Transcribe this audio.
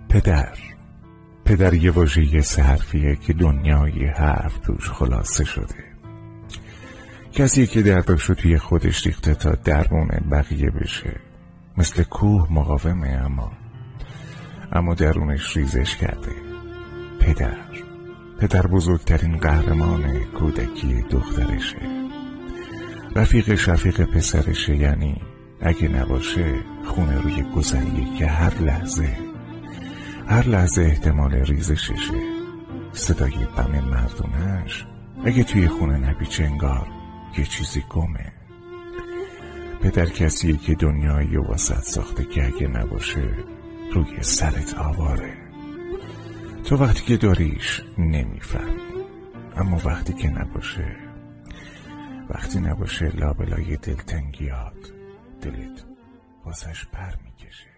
پدر یه واژه سه حرفیه که دنیای حرف توش خلاصه شده. کسی که درداشو توی خودش ریخته تا درمون بقیه بشه. مثل کوه مقاومه اما درونش ریزش کرده. پدر بزرگترین قهرمان کودکی دخترشه. رفیق شفیق پسرشه، یعنی اگه نباشه خونه روی گذریه که هر لحظه احتمال ریزششه. صدای بم مردونش اگه توی خونه نبیچه انگار یه چیزی گمه. پدر کسیه که دنیایی واسط ساخته که اگه نباشه روی سرت آواره. تو وقتی که داریش نمیفهمی، اما وقتی نباشه لابلای دلتنگیات دلت واسش پر میکشه.